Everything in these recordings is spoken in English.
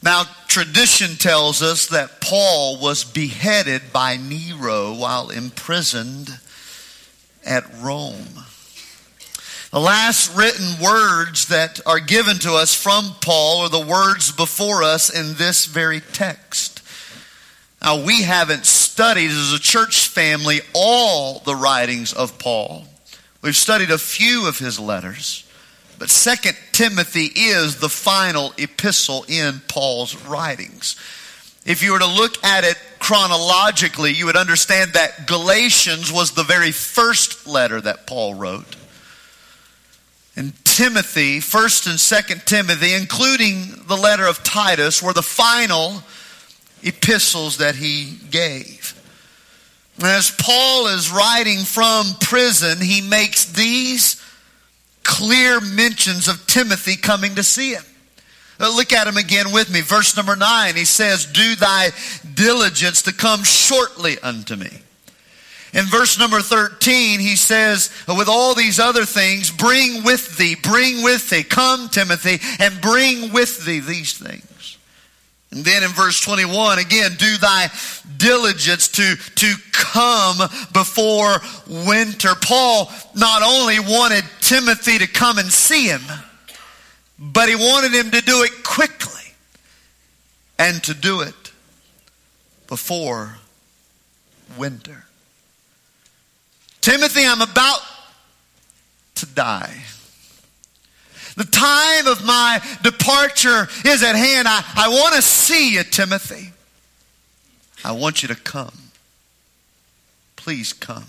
Now, tradition tells us that Paul was beheaded by Nero while imprisoned at Rome. The last written words that are given to us from Paul are the words before us in this very text. Now, we haven't studied as a church family all the writings of Paul. We've studied a few of his letters. But 2 Timothy is the final epistle in Paul's writings. If you were to look at it chronologically, you would understand that Galatians was the very first letter that Paul wrote. And Timothy, 1st and 2nd Timothy, including the letter of Titus, were the final epistles that he gave. And as Paul is writing from prison, he makes these clear mentions of Timothy coming to see him. Look at him again with me. Verse number 9, he says, "Do thy diligence to come shortly unto me." In verse number 13, he says, with all these other things, bring with thee, come, Timothy, and bring with thee these things. And then in verse 21, again, do thy diligence to come before winter. Paul not only wanted Timothy to come and see him, but he wanted him to do it quickly and to do it before winter. Timothy, I'm about to die. The time of my departure is at hand. I want to see you, Timothy. I want you to come. Please come.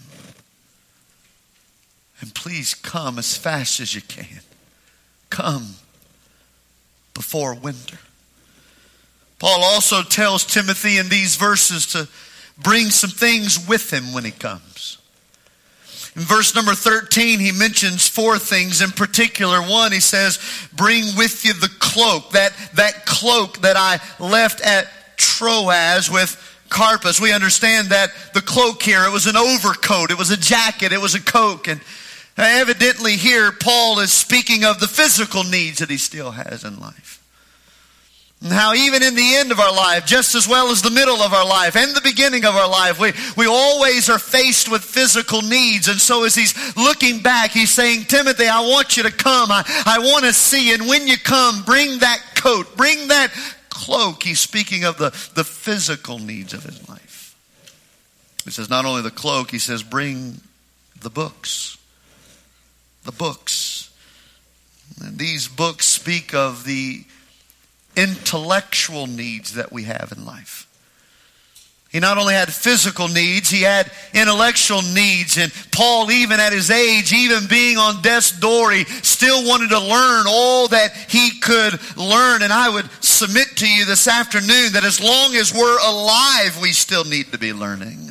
And please come as fast as you can. Come before winter. Paul also tells Timothy in these verses to bring some things with him when he comes. In verse number 13, he mentions 4 things in particular. One, he says, bring with you the cloak. That cloak that I left at Troas with Carpus. We understand that the cloak here, it was an overcoat, it was a jacket, it was a coat. And evidently here, Paul is speaking of the physical needs that he still has in life. And how even in the end of our life, just as well as the middle of our life and the beginning of our life, we always are faced with physical needs. And so as he's looking back, he's saying, Timothy, I want you to come. I want to see you. And when you come, bring that coat, bring that cloak. He's speaking of the physical needs of his life. He says not only the cloak, he says bring the books. The books. And these books speak of the intellectual needs that we have in life. He not only had physical needs, he had intellectual needs. And Paul, even at his age, even being on death's door, he still wanted to learn all that he could learn. And I would submit to you this afternoon that as long as we're alive, we still need to be learning.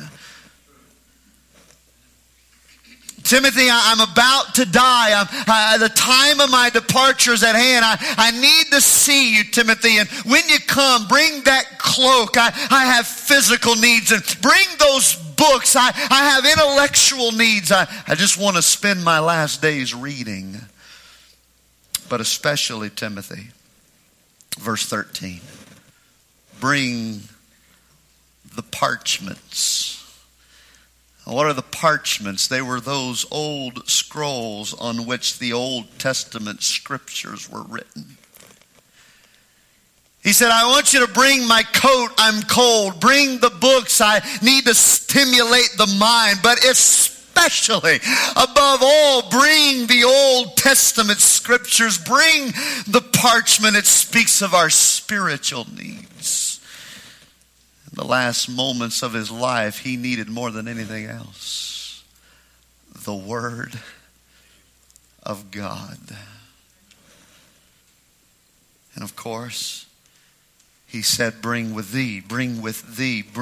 Timothy, I'm about to die. The time of my departure is at hand. I need to see you, Timothy. And when you come, bring that cloak. I have physical needs. And bring those books. I have intellectual needs. I just want to spend my last days reading. But especially, Timothy, verse 13. Bring the parchments. What are the parchments? They were those old scrolls on which the Old Testament scriptures were written. He said, I want you to bring my coat, I'm cold. Bring the books, I need to stimulate the mind. But especially, above all, bring the Old Testament scriptures. Bring the parchment. It speaks of our spiritual needs. The last moments of his life, he needed more than anything else the Word of God. And of course, he said, bring with thee, with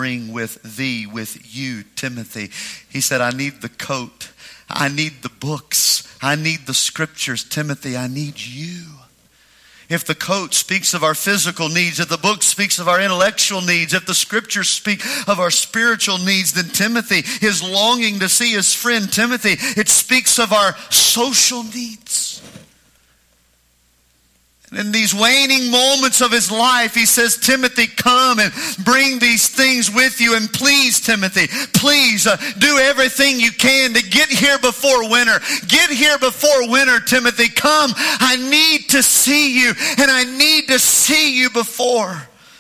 you, Timothy. He said, I need the coat. I need the books. I need the scriptures. Timothy, I need you. If the coat speaks of our physical needs, if the book speaks of our intellectual needs, if the scriptures speak of our spiritual needs, then Timothy, his longing to see his friend Timothy, it speaks of our social needs. In these waning moments of his life, he says, Timothy, come and bring these things with you. And please, Timothy, please do everything you can to get here before winter. Get here before winter, Timothy. Come, I need to see you. And I need to see you before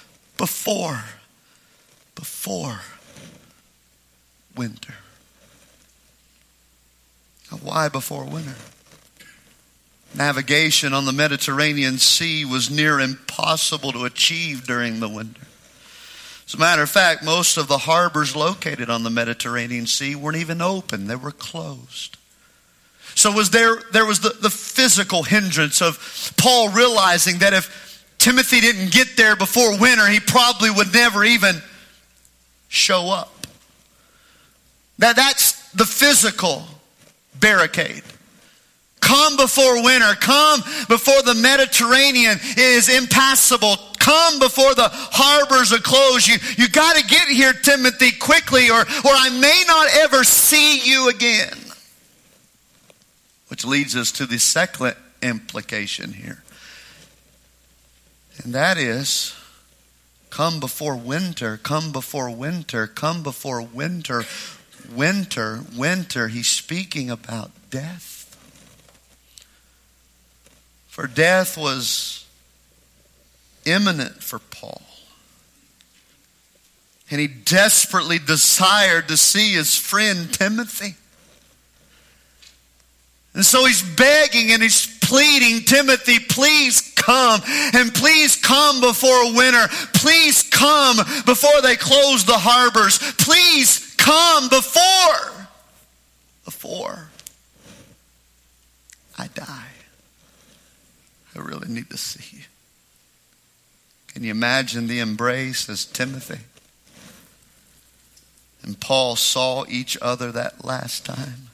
winter. Now, why before winter? Navigation on the Mediterranean Sea was near impossible to achieve during the winter. As a matter of fact, most of the harbors located on the Mediterranean Sea weren't even open. They were closed. So there was the physical hindrance of Paul realizing that if Timothy didn't get there before winter, he probably would never even show up. That's the physical barricade. Come before winter. Come before the Mediterranean is impassable. Come before the harbors are closed. You got to get here, Timothy, quickly, or I may not ever see you again. Which leads us to the second implication here. And that is, come before winter, come before winter, come before winter. Winter, he's speaking about death. For death was imminent for Paul. And he desperately desired to see his friend Timothy. And so he's begging and he's pleading, Timothy, please come. And please come before winter. Please come before they close the harbors. Please come before I die. I really need to see you. Can you imagine the embrace as Timothy and Paul saw each other that last time?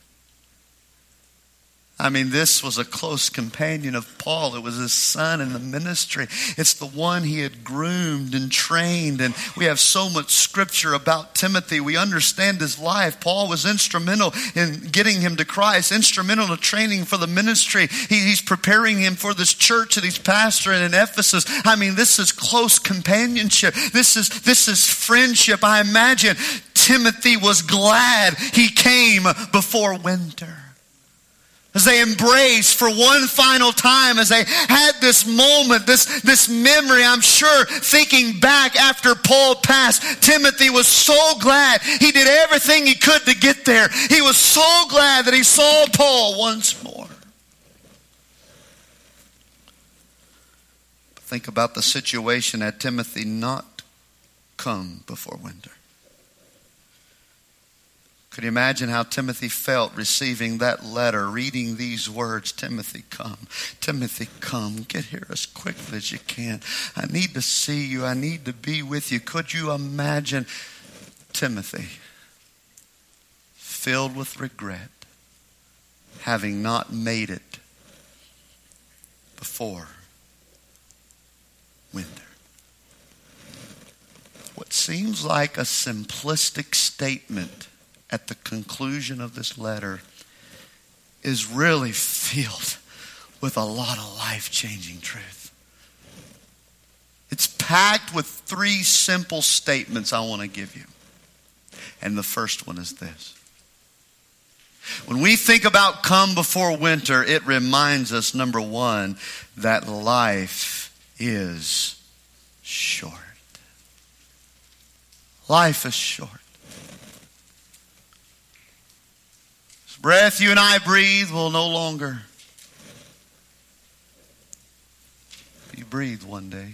I mean, this was a close companion of Paul. It was his son in the ministry. It's the one he had groomed and trained. And we have so much scripture about Timothy. We understand his life. Paul was instrumental in getting him to Christ, instrumental in training for the ministry. He's preparing him for this church that he's pastoring in Ephesus. I mean, this is close companionship. This is friendship. I imagine Timothy was glad he came before winter. As they embraced for one final time, as they had this moment, this memory, I'm sure, thinking back after Paul passed, Timothy was so glad he did everything he could to get there. He was so glad that he saw Paul once more. Think about the situation had Timothy not come before winter. Could you imagine how Timothy felt receiving that letter, reading these words, Timothy, come. Timothy, come. Get here as quickly as you can. I need to see you. I need to be with you. Could you imagine Timothy filled with regret, having not made it before winter? What seems like a simplistic statement at the conclusion of this letter is really filled with a lot of life-changing truth. It's packed with 3 simple statements I want to give you. And the first one is this. When we think about come before winter, it reminds us, number 1, that life is short. Life is short. Breath you and I breathe will no longer be breathed one day.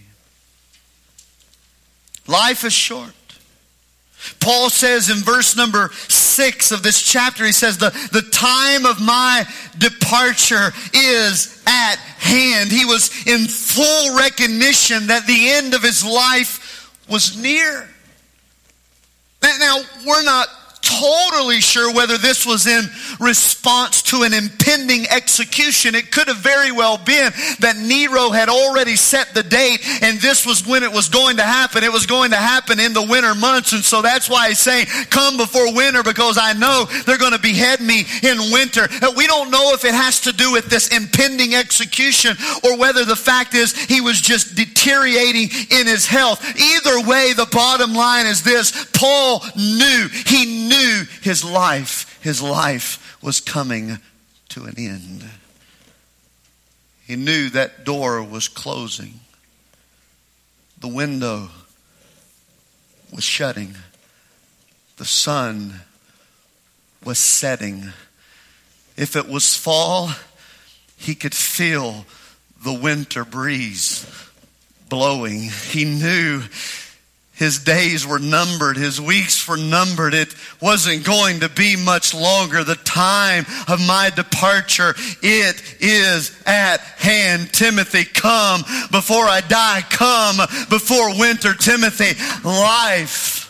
Life is short. Paul says in verse number 6 of this chapter, he says, the time of my departure is at hand. He was in full recognition that the end of his life was near. Now, we're not totally sure whether this was in response to an impending execution. It could have very well been that Nero had already set the date and this was when it was going to happen. It was going to happen in the winter months, and so that's why he's saying, come before winter, because I know they're going to behead me in winter. We don't know if it has to do with this impending execution or whether the fact is he was just deteriorating in his health. Either way, the bottom line is this: Paul knew, he knew his life was coming to an end. He knew that door was closing. The window was shutting. The sun was setting. If it was fall, he could feel the winter breeze blowing. He knew his days were numbered. His weeks were numbered. It wasn't going to be much longer. The time of my departure, it is at hand. Timothy, come before I die. Come before winter. Timothy, life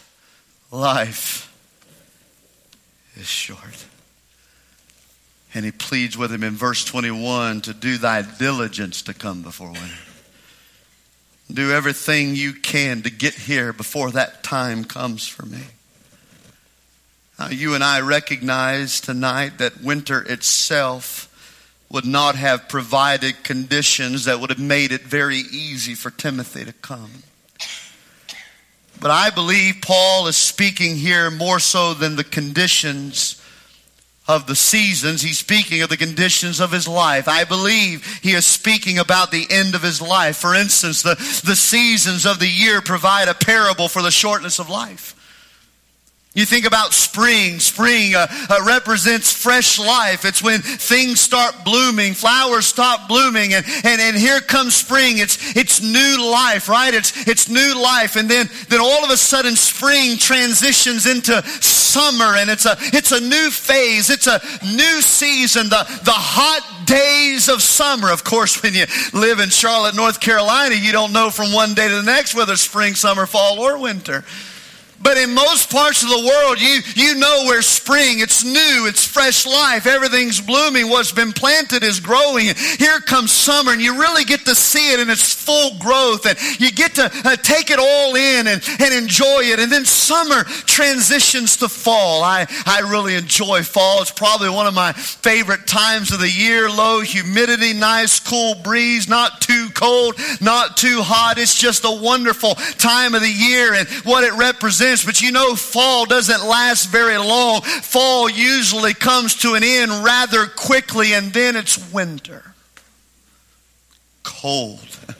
is short. And he pleads with him in verse 21 to do thy diligence to come before winter. Do everything you can to get here before that time comes for me. Now, you and I recognize tonight that winter itself would not have provided conditions that would have made it very easy for Timothy to come. But I believe Paul is speaking here more so than the conditions of the seasons. He's speaking of the conditions of his life. I believe he is speaking about the end of his life. For instance, the seasons of the year provide a parable for the shortness of life. You think about spring. Spring represents fresh life. It's when things start blooming, flowers stop blooming, and here comes spring. It's new life, right? It's new life, and then all of a sudden spring transitions into summer, and it's a new phase. It's a new season. The hot days of summer. Of course, when you live in Charlotte, North Carolina, you don't know from one day to the next whether spring, summer, fall, or winter. But in most parts of the world, you know where spring, it's new, it's fresh life, everything's blooming, what's been planted is growing. And here comes summer, and you really get to see it in its full growth, and you get to take it all in and enjoy it. And then summer transitions to fall. I really enjoy fall. It's probably one of my favorite times of the year. Low humidity, nice cool breeze, not too cold, not too hot. It's just a wonderful time of the year and what it represents. But you know, fall doesn't last very long. Fall usually comes to an end rather quickly, and then it's winter. Cold.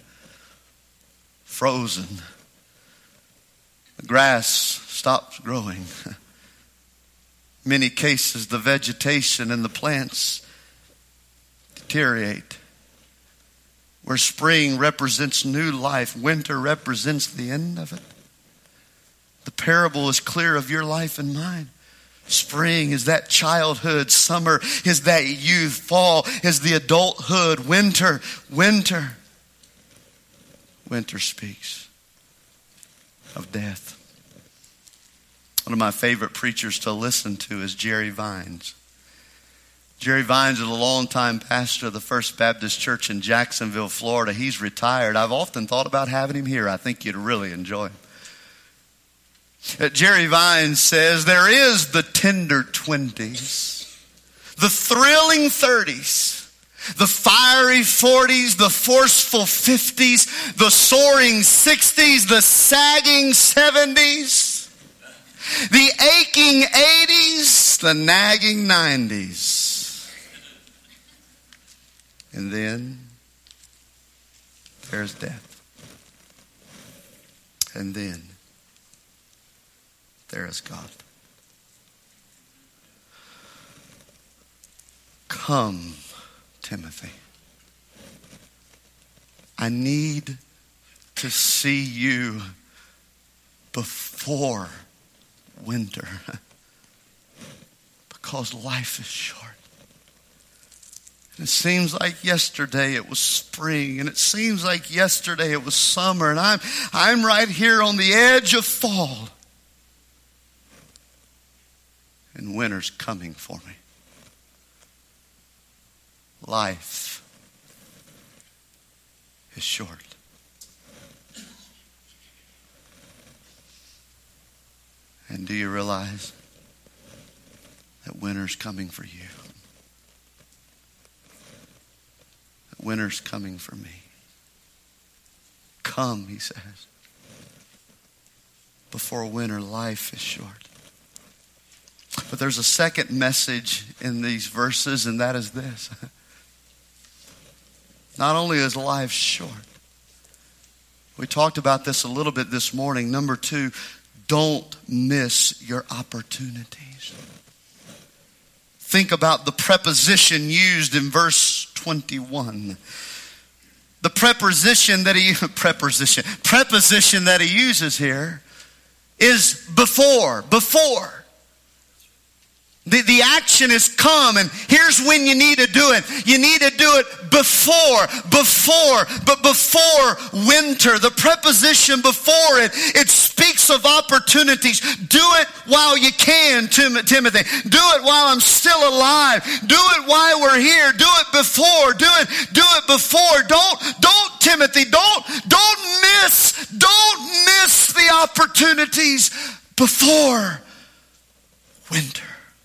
Frozen. The grass stops growing. In many cases, the vegetation and the plants deteriorate. Where spring represents new life, winter represents the end of it. The parable is clear of your life and mine. Spring is that childhood. Summer is that youth. Fall is the adulthood. Winter speaks of death. One of my favorite preachers to listen to is Jerry Vines. Jerry Vines is a longtime pastor of the First Baptist Church in Jacksonville, Florida. He's retired. I've often thought about having him here. I think you'd really enjoy him. Jerry Vines says, there is the tender 20s, the thrilling 30s, the fiery 40s, the forceful 50s, the soaring 60s, the sagging 70s, the aching 80s, the nagging 90s. And then there's death. And then there is God. Come, Timothy. I need to see you before winter, because life is short. And it seems like yesterday it was spring, and it seems like yesterday it was summer, and I'm right here on the edge of fall. and winter's coming for me. Life is short. And do you realize that winter's coming for you? That winter's coming for me. Come, he says. Before winter, life is short. But there's a second message in these verses, and that is this. Not only is life short, we talked about this a little bit this morning. Number 2, don't miss your opportunities. Think about the preposition used in verse 21. The preposition that he uses here is before. The action is come, and here's when you need to do it. You need to do it before winter. The preposition before it speaks of opportunities. Do it while you can, Timothy. Do it while I'm still alive. Do it while we're here. Do it before. Do it before. Don't Timothy, don't miss the opportunities before winter.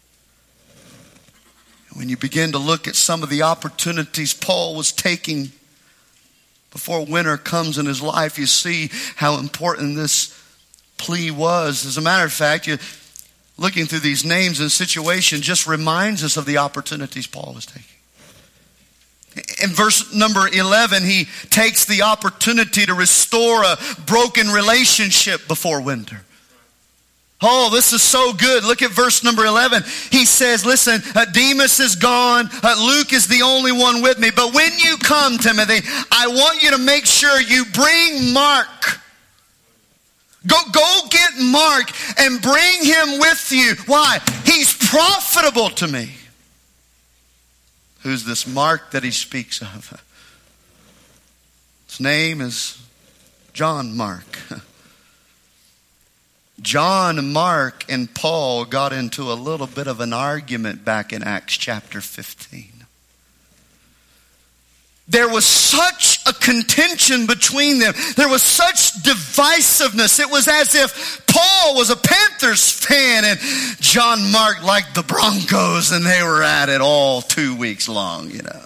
When you begin to look at some of the opportunities Paul was taking before winter comes in his life, you see how important this plea was. As a matter of fact, looking through these names and situations just reminds us of the opportunities Paul was taking. In verse number 11, he takes the opportunity to restore a broken relationship before winter. Oh, this is so good. Look at verse number 11. He says, listen, Demas is gone. Luke is the only one with me. But when you come, Timothy, I want you to make sure you bring Mark. Go get Mark and bring him with you. Why? He's profitable to me. Who's this Mark that he speaks of? His name is John Mark. John, Mark, and Paul got into a little bit of an argument back in Acts chapter 15. There was such a contention between them. There was such divisiveness. It was as if Paul was a Panthers fan and John Mark liked the Broncos, and they were at it all 2 weeks long, The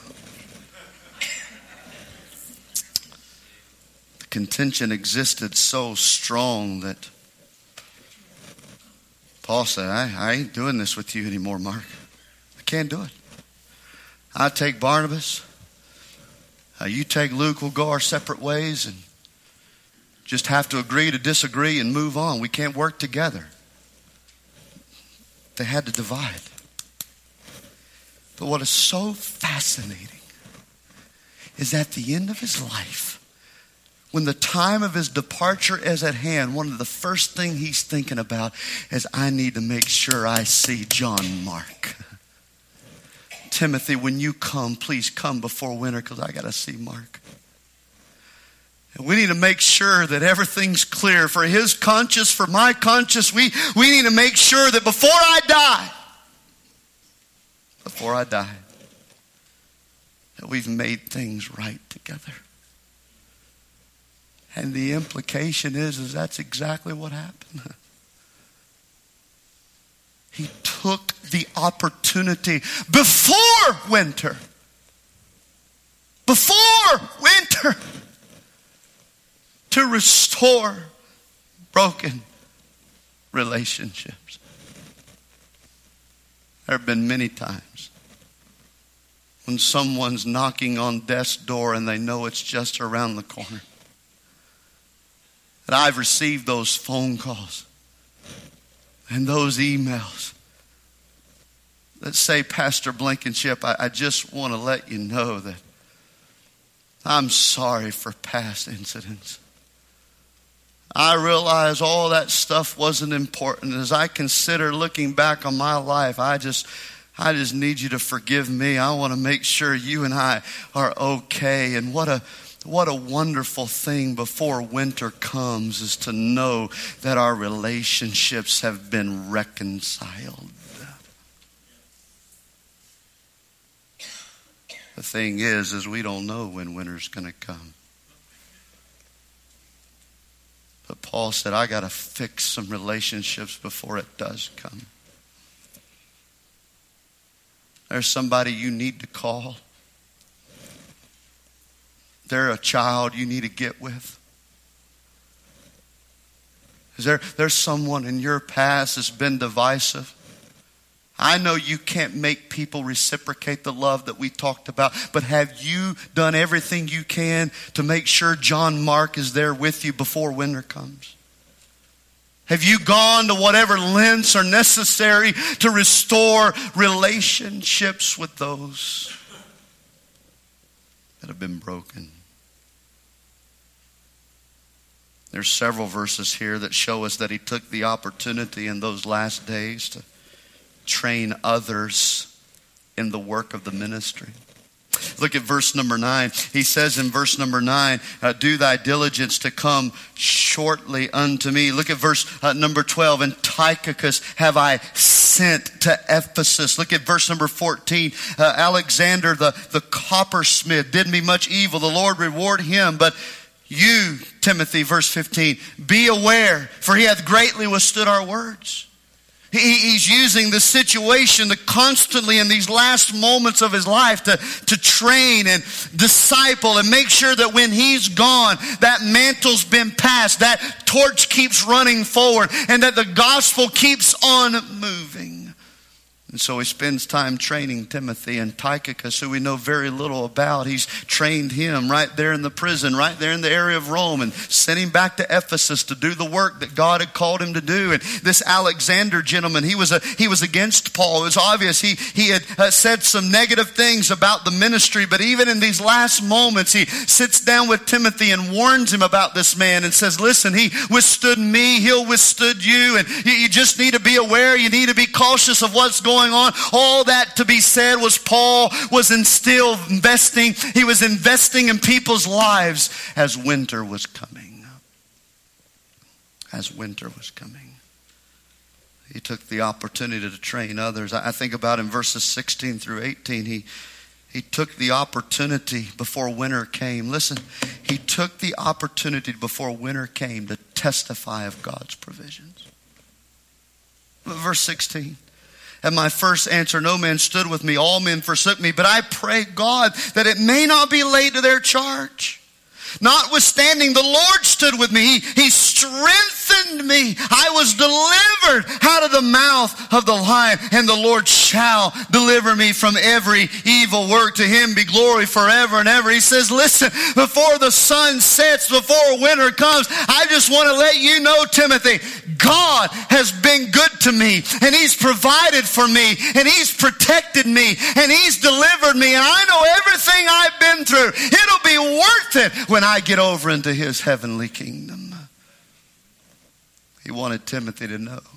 contention existed so strong that Paul said, I ain't doing this with you anymore, Mark. I can't do it. I take Barnabas. You take Luke. We'll go our separate ways and just have to agree to disagree and move on. We can't work together. They had to divide. But what is so fascinating is at the end of his life, when the time of his departure is at hand, one of the first things he's thinking about is, I need to make sure I see John Mark. Timothy, when you come, please come before winter because I got to see Mark. And we need to make sure that everything's clear for his conscience, for my conscience. We need to make sure that before I die, that we've made things right together. And the implication is that's exactly what happened. He took the opportunity before winter to restore broken relationships. There have been many times when someone's knocking on death's door and they know it's just around the corner. And I've received those phone calls and those emails that say, Pastor Blankenship, I just want to let you know that I'm sorry for past incidents. I realize all that stuff wasn't important. As I consider looking back on my life, I just need you to forgive me. I want to make sure you and I are okay. And what a wonderful thing before winter comes is to know that our relationships have been reconciled. The thing is we don't know when winter's going to come. But Paul said, I got to fix some relationships before it does come. There's somebody you need to call. They're a child you need to get with. There's someone in your past that's been divisive. I know you can't make people reciprocate the love that we talked about, but have you done everything you can to make sure John Mark is there with you before winter comes? Have you gone to whatever lengths are necessary to restore relationships with those that have been broken? There's several verses here that show us that he took the opportunity in those last days to train others in the work of the ministry. Look at verse number 9. He says in verse number 9, do thy diligence to come shortly unto me. Look at verse number 12. And Tychicus have I sent to Ephesus. Look at verse number 14. Alexander the coppersmith did me much evil. The Lord reward him. But you, Timothy, verse 15, be aware, for he hath greatly withstood our words. He's using the situation to constantly in these last moments of his life to train and disciple and make sure that when he's gone, that mantle's been passed, that torch keeps running forward, and that the gospel keeps on moving. And so he spends time training Timothy, and Tychicus, who we know very little about. He's trained him right there in the prison, right there in the area of Rome, and sent him back to Ephesus to do the work that God had called him to do. And this Alexander gentleman, he was against Paul. It was obvious he had said some negative things about the ministry, but even in these last moments, he sits down with Timothy and warns him about this man and says, listen, he withstood me, he'll withstood you, and you just need to be aware, you need to be cautious of what's going on. All that to be said was Paul was investing. He was investing in people's lives as winter was coming. As winter was coming. He took the opportunity to train others. I think about in verses 16 through 18, he took the opportunity before winter came. Listen, he took the opportunity before winter came to testify of God's provisions. Verse 16. At my first answer, no man stood with me. All men forsook me. But I pray God that it may not be laid to their charge. Notwithstanding, the Lord stood with me. He strengthened me. I was delivered out of the mouth of the lion, and the Lord shall deliver me from every evil work. To him be glory forever and ever. He says, listen, before the sun sets, before winter comes, I just want to let you know, Timothy, God has been good to me, and he's provided for me, and he's protected me, and he's delivered me, and I know everything I've been through. It'll be worth it when I get over into his heavenly kingdom. He wanted Timothy to know.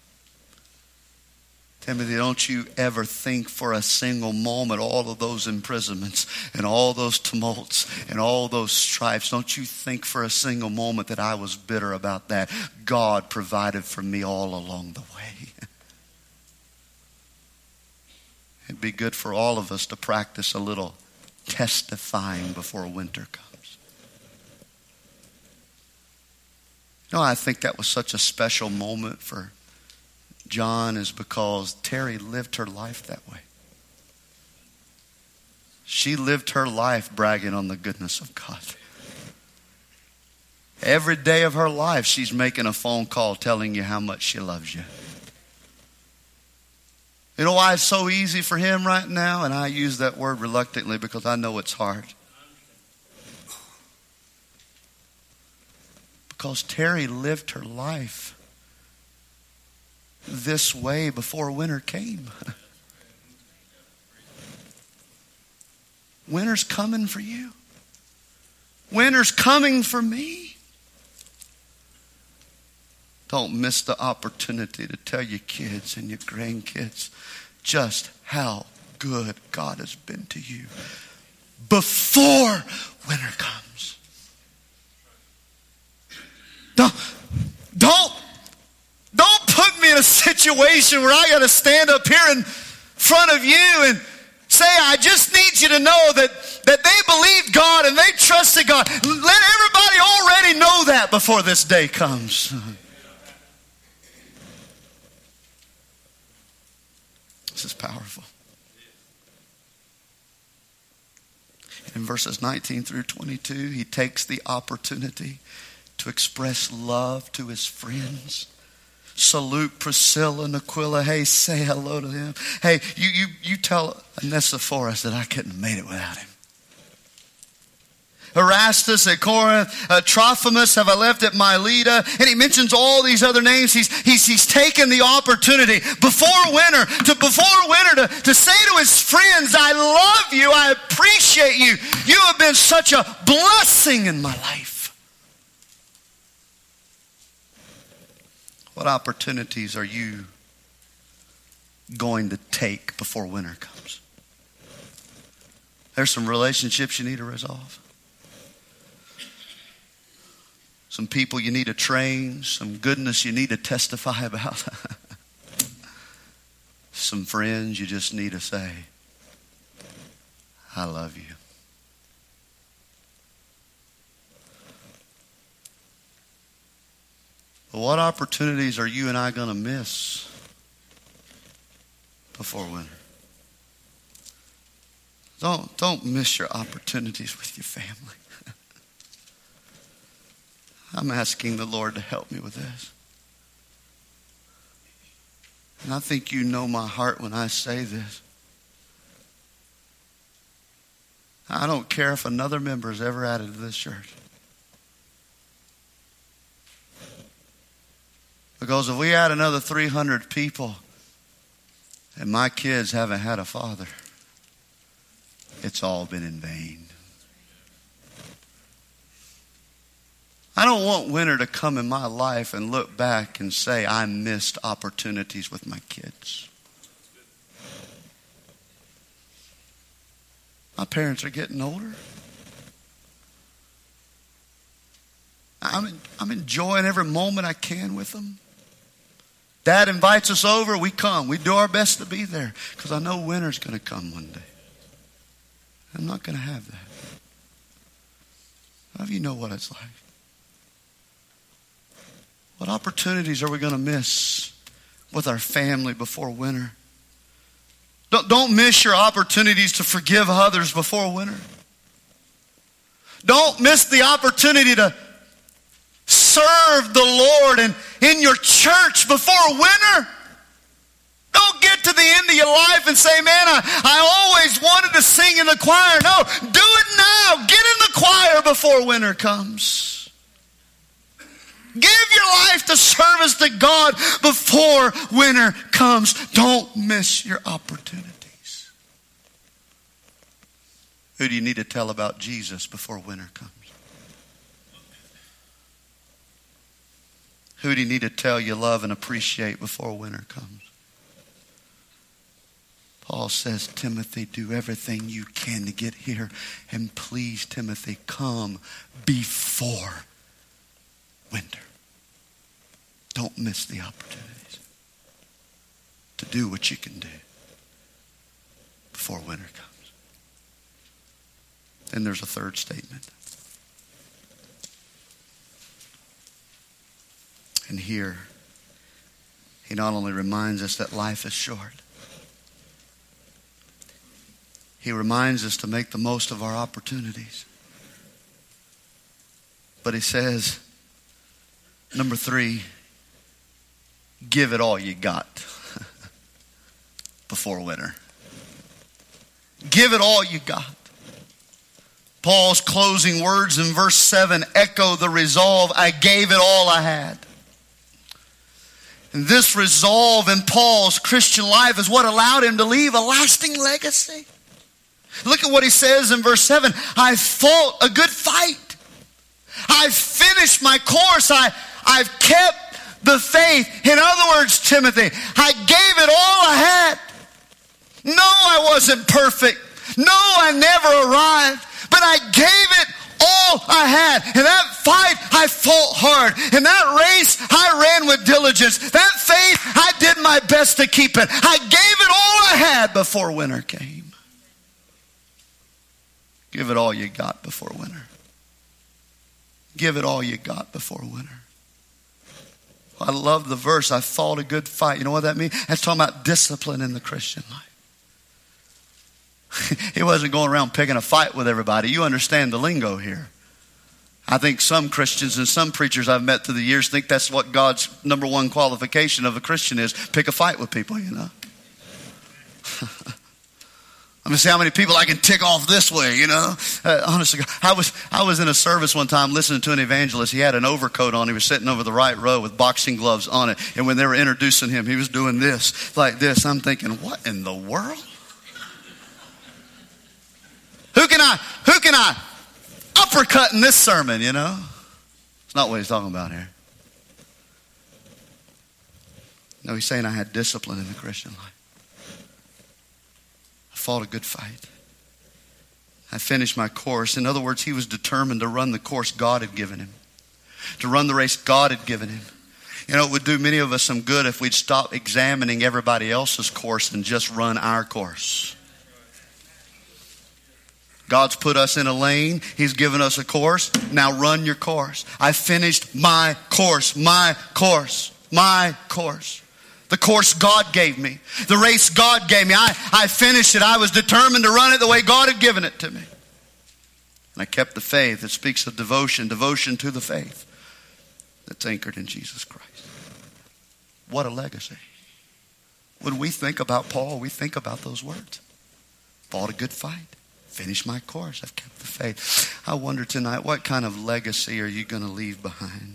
Timothy, don't you ever think for a single moment all of those imprisonments and all those tumults and all those strifes. Don't you think for a single moment that I was bitter about that. God provided for me all along the way. It'd be good for all of us to practice a little testifying before winter comes. You know, I think that was such a special moment for John is because Terry lived her life that way. She lived her life bragging on the goodness of God. Every day of her life, she's making a phone call telling you how much she loves you. You know why it's so easy for him right now? And I use that word reluctantly because I know it's hard. Because Terry lived her life this way before winter came. Winter's coming for you. Winter's coming for me. Don't miss the opportunity to tell your kids and your grandkids just how good God has been to you before winter comes. Don't put me in a situation where I got to stand up here in front of you and say, say, I just need you to know that they believed God and they trusted God. Let everybody already know that before this day comes. This is powerful. In verses 19 through 22, he takes the opportunity to express love to his friends. Salute Priscilla and Aquila. Hey, say hello to them. Hey, you tell Onesiphorus that I couldn't have made it without him. Erastus at Corinth, Trophimus have I left at Mileta, and he mentions all these other names. He's taken the opportunity before winter to say to his friends, I love you, I appreciate you. You have been such a blessing in my life. What opportunities are you going to take before winter comes? There's some relationships you need to resolve. Some people you need to train. Some goodness you need to testify about. Some friends you just need to say, I love you. But what opportunities are you and I going to miss before winter? Don't miss your opportunities with your family. I'm asking the Lord to help me with this. And I think you know my heart when I say this. I don't care if another member is ever added to this church. Because if we add another 300 people and my kids haven't had a father, it's all been in vain. I don't want winter to come in my life and look back and say I missed opportunities with my kids. My parents are getting older. I'm enjoying every moment I can with them. Dad invites us over, we come. We do our best to be there because I know winter's going to come one day. I'm not going to have that. How do you know what it's like? What opportunities are we going to miss with our family before winter? Don't miss your opportunities to forgive others before winter. Don't miss the opportunity to serve the Lord in your church before winter. Don't get to the end of your life and say, man, I always wanted to sing in the choir. No, do it now. Get in the choir before winter comes. Give your life to service to God before winter comes. Don't miss your opportunities. Who do you need to tell about Jesus before winter comes? Who do you need to tell you love and appreciate before winter comes? Paul says, Timothy, do everything you can to get here. And please, Timothy, come before winter. Don't miss the opportunities to do what you can do before winter comes. Then there's a third statement. And here, he not only reminds us that life is short, he reminds us to make the most of our opportunities. But he says, number 3, give it all you got before winter. Give it all you got. Paul's closing words in verse 7 echo the resolve, I gave it all I had. And this resolve in Paul's Christian life is what allowed him to leave a lasting legacy. Look at what he says in verse 7. I fought a good fight. I've finished my course. I've kept the faith. In other words, Timothy, I gave it all I had. No, I wasn't perfect. No, I never arrived. But I gave it all I had. In that fight, I fought hard. In that race, I ran with diligence. That faith, I did my best to keep it. I gave it all I had before winter came. Give it all you got before winter. Give it all you got before winter. I love the verse, I fought a good fight. You know what that means? That's talking about discipline in the Christian life. He wasn't going around picking a fight with everybody. You understand the lingo here. I think some Christians and some preachers I've met through the years think that's what God's number one qualification of a Christian is. Pick a fight with people, you know. Let me see how many people I can tick off this way, you know. Honestly, I was in a service one time listening to an evangelist. He had an overcoat on. He was sitting over the right row with boxing gloves on it. And when they were introducing him, he was doing this, like this. I'm thinking, what in the world? Who can I uppercut in this sermon, you know? It's not what he's talking about here. No, he's saying I had discipline in the Christian life. I fought a good fight. I finished my course. In other words, he was determined to run the course God had given him. To run the race God had given him. You know, it would do many of us some good if we'd stop examining everybody else's course and just run our course. God's put us in a lane. He's given us a course. Now run your course. I finished my course, my course, my course. The course God gave me. The race God gave me. I finished it. I was determined to run it the way God had given it to me. And I kept the faith. It speaks of devotion to the faith that's anchored in Jesus Christ. What a legacy. When we think about Paul, we think about those words. Fought a good fight. Finished my course. I've kept the faith. I wonder tonight, what kind of legacy are you going to leave behind?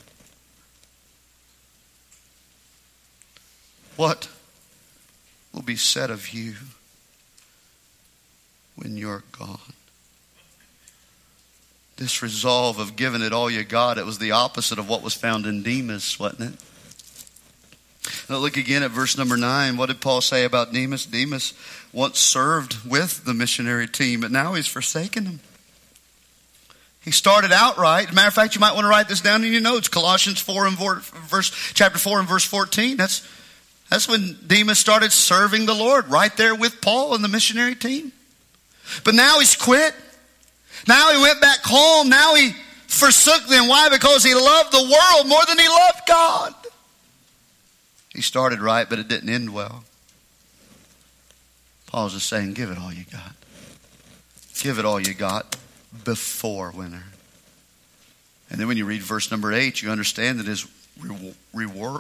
What will be said of you when you're gone? This resolve of giving it all you got, it was the opposite of what was found in Demas, wasn't it? Now look again at verse number 9. What did Paul say about Demas? Demas once served with the missionary team, but now he's forsaken them. He started out right. As a matter of fact, you might want to write this down in your notes. Colossians chapter 4 and verse 14. That's when Demas started serving the Lord, right there with Paul and the missionary team. But now he's quit. Now he went back home. Now he forsook them. Why? Because he loved the world more than he loved God. He started right, but it didn't end well. Paul's just saying, give it all you got. Give it all you got before winter. And then when you read verse number 8, you understand that his reward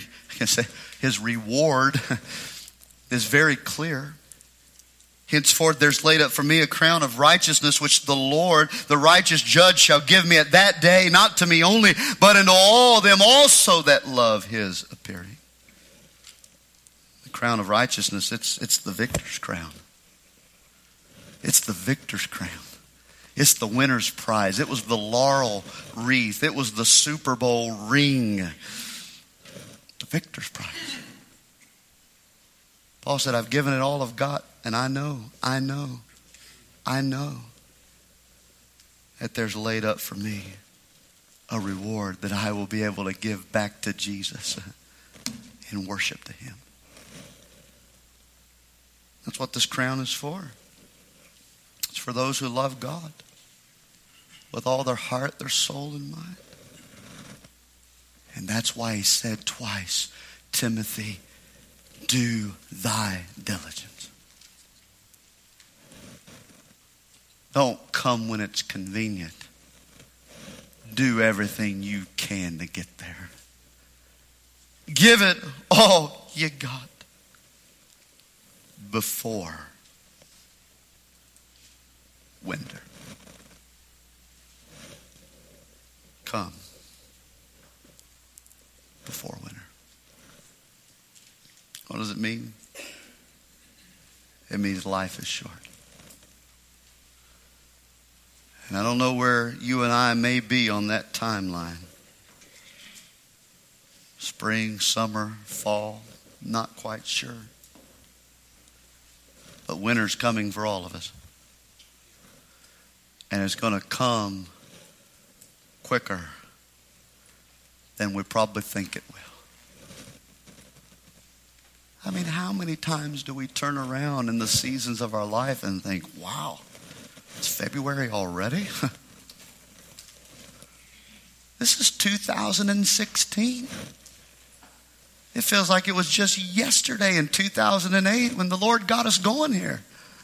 is very clear. Henceforth there's laid up for me a crown of righteousness, which the Lord, the righteous judge, shall give me at that day, not to me only, but unto all them also that love his appearing. The crown of righteousness, it's the victor's crown. It's the victor's crown. It's the winner's prize. It was the laurel wreath. It was the Super Bowl ring. The victor's prize. Paul said, I've given it all I've got, and I know that there's laid up for me a reward that I will be able to give back to Jesus in worship to him. That's what this crown is for. It's for those who love God with all their heart, their soul, and mind. And that's why he said twice, Timothy, do thy diligence. Don't come when it's convenient. Do everything you can to get there. Give it all you got before winter. Come before winter. What does it mean? It means life is short. And I don't know where you and I may be on that timeline. Spring, summer, fall, not quite sure. But winter's coming for all of us. And it's going to come quicker than we probably think it will. I mean, how many times do we turn around in the seasons of our life and think, wow, It's February already? This is 2016. It feels like it was just yesterday in 2008 when the Lord got us going here.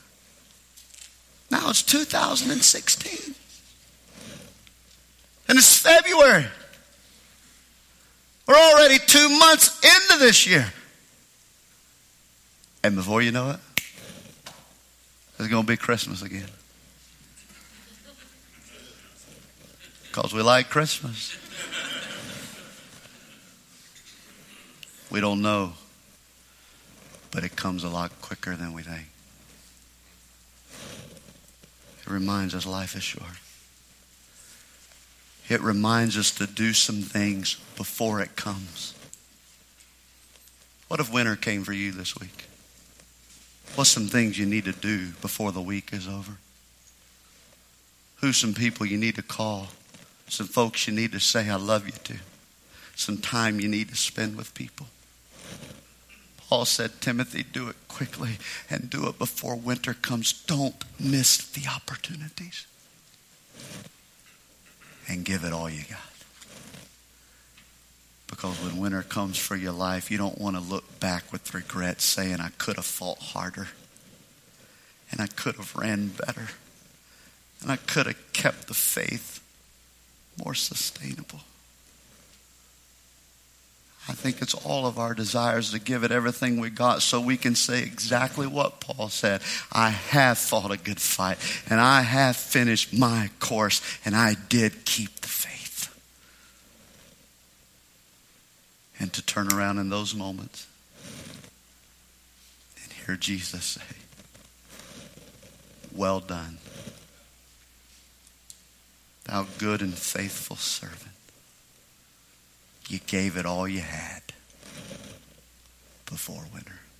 Now it's 2016. And it's February. We're already 2 months into this year. And before you know it, it's going to be Christmas again. Because we like Christmas. We don't know, but it comes a lot quicker than we think. It reminds us life is short. It reminds us to do some things before it comes. What if winter came for you this week? What's some things you need to do before the week is over? Who's some people you need to call? Some folks you need to say I love you to. Some time you need to spend with people. Paul said, Timothy, do it quickly and do it before winter comes. Don't miss the opportunities. And give it all you got. Because when winter comes for your life, you don't want to look back with regret saying, I could have fought harder. And I could have ran better. And I could have kept the faith more sustainable. I think it's all of our desires to give it everything we got so we can say exactly what Paul said. I have fought a good fight and I have finished my course and I did keep the faith. And to turn around in those moments and hear Jesus say, well done, thou good and faithful servant. You gave it all you had before winter.